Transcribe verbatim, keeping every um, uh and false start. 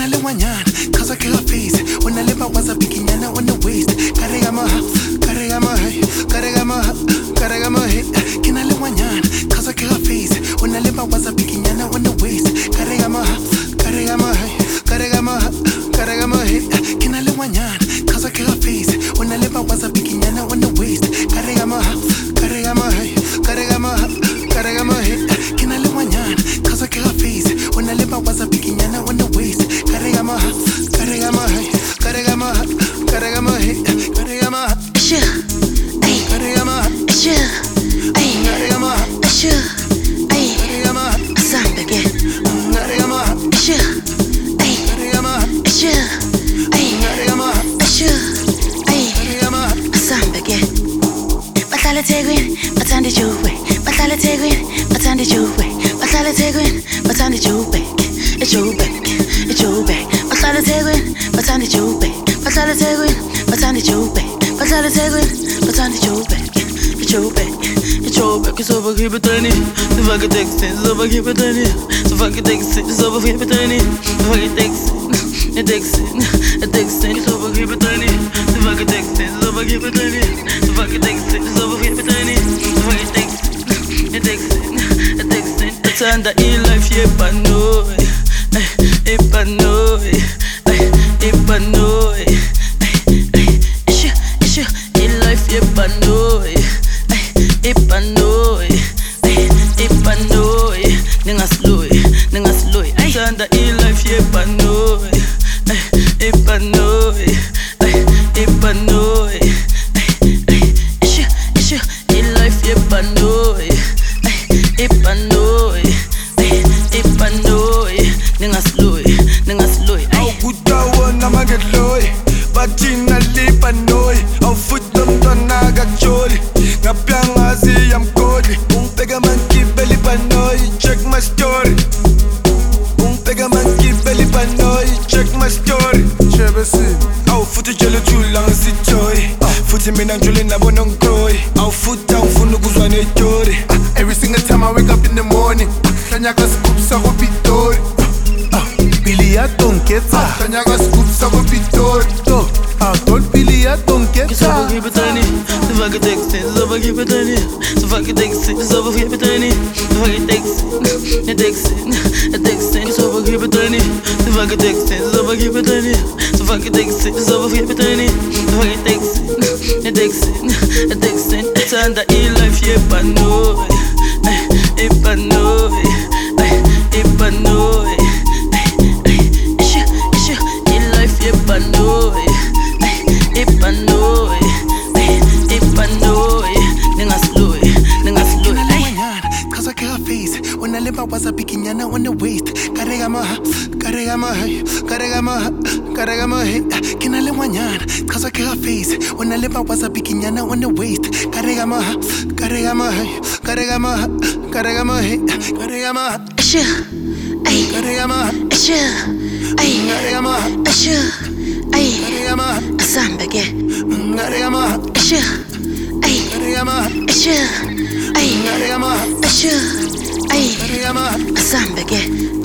I live one yarn? Cause I kill her face. When I live, I was a pikinyana on the waist. Karigama, karigama, karigama, karigama, can I live one yarn? Cause I kill her face. When I live, I was a pikinyana on the waist. Karigama, karigama, karigama, karigama, can I live one yarn? Cause I kill her face. When I live, I was a pikinyana on the waist. Karigama, karigama, karigama, karigama, can I live one yarn? Cause I kill her face. When I live, I was a pikinyana on the waist. Karigama, karigama, karigama, karigama, karigama, sure, ay, karigama, sure, ay, karigama, sure, ay, karigama, Sambage, karigama, sure, ay, karigama, sure, ay, karigama, sure, ay, karigama. Sambage. Bahlala eThekwini, bathanda ijuwe. Bahlala eThekwini, bathanda ijuwe. Bahlala eThekwini, bathanda ijuwe. Ijuwe, ijuwe. Bahlala eThekwini, bathanda ijuwe. Bahlala eThekwini, bathanda ijuwe. Bahlala eThekwini, bathanda ijuwe. Ijuwe, ijuwe. Kisoba kibetani, sifake taxi, soba kibetani, sifake taxi, soba kibetani, sifake taxi, taxi, taxi, soba kibetani, sifake taxi, soba kibetani, sifake taxi, soba kibetani, sifake taxi, taxi, taxi. Bathanda i-life yebhanoi, ibhanoi, ibhanoi, ishu, ishu, i-life yebhanoi, ibhanoi, ibhanoi, ningasloyi, ningasloyi. Bathanda i-life yebhanoi, ibhanoi, ibhanoi, ishu, ishu, i-life yebhanoi, ibhanoi, ibhanoi, ningasloyi, ningasloyi. Awukutawo namangedloyi bathina libhanoi awufuta umntwana kakujoli ngapyangazi yamgodi ungibheka mankipe libhanoi check my story ungibheka mankipe libhanoi check my story shebesini awufuta utshela uthula ngesitoyi futhi mina ngijule nabo nongikroyi awufuta ngifuna ukuzwa netori Every single time I wake up in the morning, Tanyaka scoops up a pitori. Billy, I don't get that. Tanyaka scoops up a pitori. I told Billy, I don't get Soba that. kibetani, sifake taxi, soba kibetani, sifake taxi, soba kibetani, sifake taxi, taxi, taxi, soba kibetani, sifake taxi, soba kibetani, sifake taxi, soba kibetani, sifake taxi, taxi, taxi. Bathanda i-life yebhanoi, ibhanoi, ibhanoi, ishu, ishu, i-life yebhanoi, ibhanoi, ibhanoi, ningasloyi, ningasloyi. Cause I kill her face. When I live, I was a pikinyana on the waist. Karigama, karigama, karigama, karigama. Can I live one yarn? Cause I kill her face. When I live, I was a pikinyana on the waist. Karigama, karigama, karigama, karigama, karigama. Sure, ay, Karigama, sure, ay, karigama, sure, ay, karigama, Sambage, karigama, sure, ay, karigama, sure, ay, karigama, sure, ay, karigama. Sambage.